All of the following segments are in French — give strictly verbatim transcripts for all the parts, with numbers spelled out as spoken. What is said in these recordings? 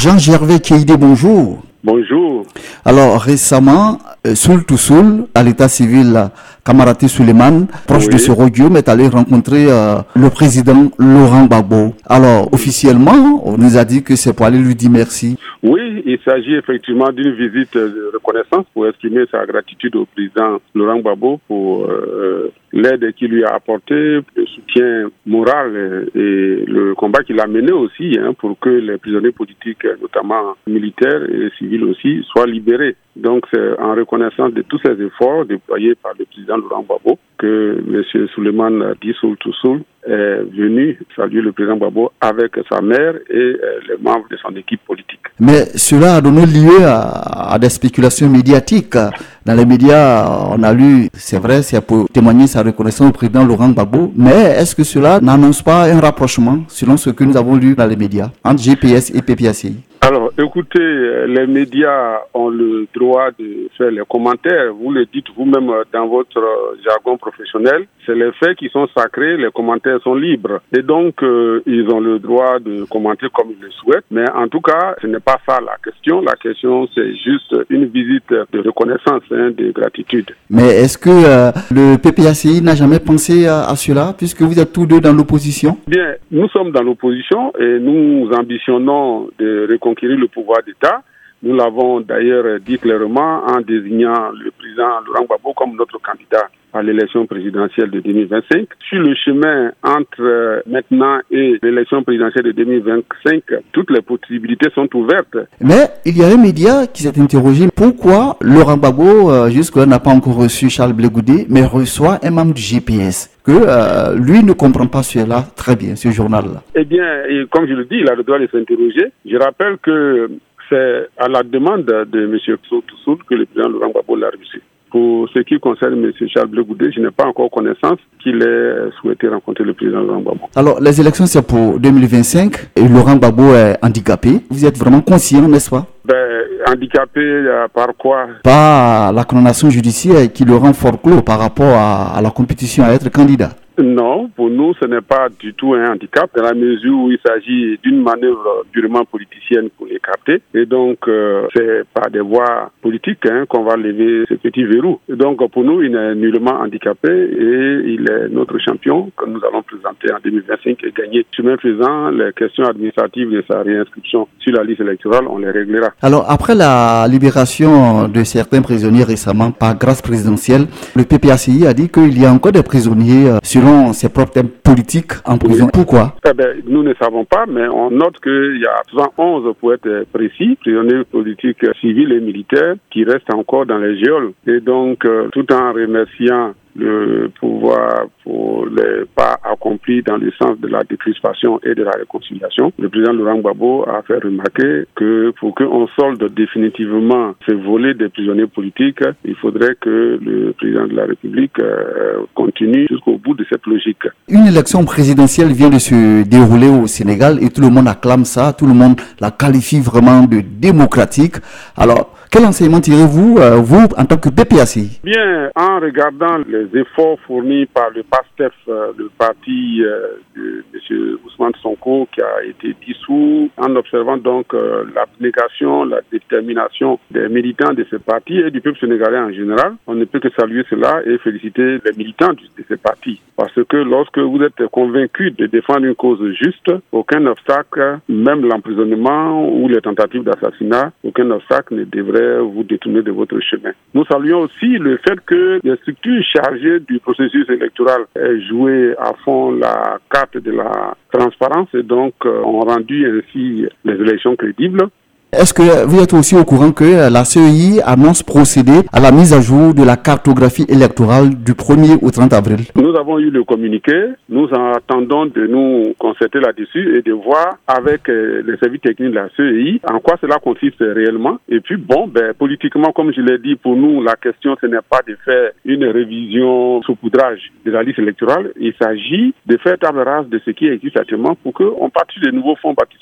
Jean-Gervais Keïdé, bonjour. Bonjour. Alors récemment, euh, Soul to Soul, à l'état civil, Kamaraté Suleiman, proche oui. de ce Rodium, est allé rencontrer euh, le président Laurent Gbagbo. Alors officiellement, on nous a dit que c'est pour aller lui dire merci. Oui, il s'agit effectivement d'une visite de reconnaissance pour exprimer sa gratitude au président Laurent Gbagbo pour euh, l'aide qu'il lui a apportée, le soutien moral et le combat qu'il a mené aussi hein, pour que les prisonniers politiques, notamment militaires et civils aussi, soient libérés. Donc c'est en reconnaissance de tous ces efforts déployés par le président Laurent Gbagbo que M. Suleiman dit Soul to Soul est venu saluer le président Gbagbo avec sa mère et euh, les membres de son équipe politique. Mais cela a donné lieu à, à des spéculations médiatiques. Dans les médias, on a lu, c'est vrai, c'est pour témoigner sa reconnaissance au président Laurent Gbagbo, mais est-ce que cela n'annonce pas un rapprochement, selon ce que nous avons lu dans les médias, entre G P S et P P A C I? Alors, écoutez, les médias ont le droit de faire les commentaires. Vous le dites vous-même dans votre jargon professionnel. C'est les faits qui sont sacrés, les commentaires sont libres. Et donc, euh, ils ont le droit de commenter comme ils le souhaitent. Mais en tout cas, ce n'est pas ça la question. La question, c'est juste une visite de reconnaissance, hein, de gratitude. Mais est-ce que euh, le P P A C I n'a jamais pensé à, à cela, puisque vous êtes tous deux dans l'opposition? Bien, nous sommes dans l'opposition et nous ambitionnons de reconquérir le pouvoir d'État. Nous l'avons d'ailleurs dit clairement en désignant le président Laurent Gbagbo comme notre candidat à l'élection présidentielle de deux mille vingt-cinq. Sur le chemin entre maintenant et l'élection présidentielle de deux mille vingt-cinq, toutes les possibilités sont ouvertes. Mais il y a un média qui s'est interrogé pourquoi Laurent Gbagbo euh, jusque-là n'a pas encore reçu Charles Blé Goudé, mais reçoit un membre du G P S. Que euh, lui ne comprend pas cela très bien, ce journal-là. Eh bien, et comme je le dis, il a le droit de s'interroger. Je rappelle que c'est à la demande de M. Soul to Soul que le président Laurent Gbagbo l'a reçu. Pour ce qui concerne M. Charles Blé Goudé, je n'ai pas encore connaissance qu'il ait souhaité rencontrer le président Laurent Gbagbo. Alors, les élections, c'est pour deux mille vingt-cinq et Laurent Gbagbo est handicapé. Vous êtes vraiment conscient, n'est-ce pas? Ben, handicapé euh, par quoi? Par la condamnation judiciaire qui le rend forclos par rapport à, à la compétition à être candidat. Non, pour nous, ce n'est pas du tout un handicap, dans la mesure où il s'agit d'une manœuvre purement politicienne pour l'écarter. Et donc, euh, c'est par des voies politiques hein, qu'on va lever ce petit verrou. Et donc, pour nous, il n'est nullement handicapé et il est notre champion que nous allons présenter en deux mille vingt-cinq et gagner. Chemin faisant, les questions administratives de sa réinscription sur la liste électorale, on les réglera. Alors, après la libération de certains prisonniers récemment par grâce présidentielle, le P P A C I a dit qu'il y a encore des prisonniers euh, sur selon ses propres thèmes politiques en prison. Oui. Pourquoi? Eh ben, nous ne savons pas, mais on note qu'il y a soixante et onze, pour être précis, prisonniers politiques civils et militaires qui restent encore dans les geôles. Et donc, euh, tout en remerciant le pouvoir pour les pas accomplis dans le sens de la décrispation et de la réconciliation. Le président Laurent Gbagbo a fait remarquer que pour qu'on solde définitivement ce volet des prisonniers politiques, il faudrait que le président de la République euh, continue jusqu'au bout de cette logique. Une élection présidentielle vient de se dérouler au Sénégal et tout le monde acclame ça, tout le monde la qualifie vraiment de démocratique. Alors, quel enseignement tirez-vous, euh, vous, en tant que P P A C I? Bien, en regardant les efforts fournis par le PASTEF, euh, le parti euh, de M. Ousmane Sonko, qui a été dissous, en observant donc euh, l'abnégation, la détermination des militants de ce parti et du peuple sénégalais en général, on ne peut que saluer cela et féliciter les militants de ce parti. Parce que lorsque vous êtes convaincu de défendre une cause juste, aucun obstacle, même l'emprisonnement ou les tentatives d'assassinat, aucun obstacle ne devrait vous détourner de votre chemin. Nous saluons aussi le fait que les structures chargées du processus électoral aient joué à fond la carte de la transparence et donc euh, ont rendu ainsi les élections crédibles. Est-ce que vous êtes aussi au courant que la C E I annonce procéder à la mise à jour de la cartographie électorale du premier au trente avril? Nous avons eu le communiqué. Nous attendons de nous concerter là-dessus et de voir avec les services techniques de la C E I en quoi cela consiste réellement. Et puis bon, ben, politiquement, comme je l'ai dit, pour nous, la question, ce n'est pas de faire une révision saupoudrage de la liste électorale. Il s'agit de faire table rase de ce qui existe actuellement pour qu'on partisse de nouveaux fonds baptismaux.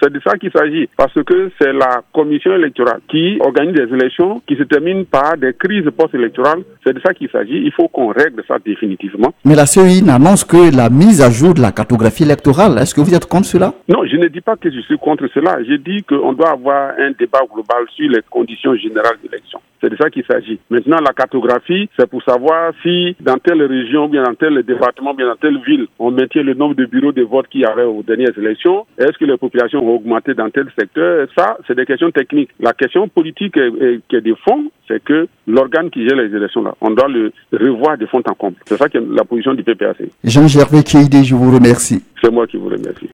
C'est de ça qu'il s'agit. Parce que c'est la commission électorale qui organise des élections qui se terminent par des crises post-électorales. C'est de ça qu'il s'agit. Il faut qu'on règle ça définitivement. Mais la C E I n'annonce que la mise à jour de la cartographie électorale. Est-ce que vous êtes contre cela? Non, je ne dis pas que je suis contre cela. Je dis qu'on doit avoir un débat global sur les conditions générales d'élection. C'est de ça qu'il s'agit. Maintenant, la cartographie, c'est pour savoir si dans telle région, bien dans tel département, bien dans telle ville, on maintient le nombre de bureaux de vote qu'il y avait aux dernières élections. Est-ce que les populations ont augmenté dans tel secteur? Ça, c'est des questions techniques. La question politique qui est de fond, c'est que l'organe qui gère les élections, là, on doit le revoir de fond en comble. C'est ça qui est la position du P P A C. Jean-Gervais Keïdé, je vous remercie. C'est moi qui vous remercie.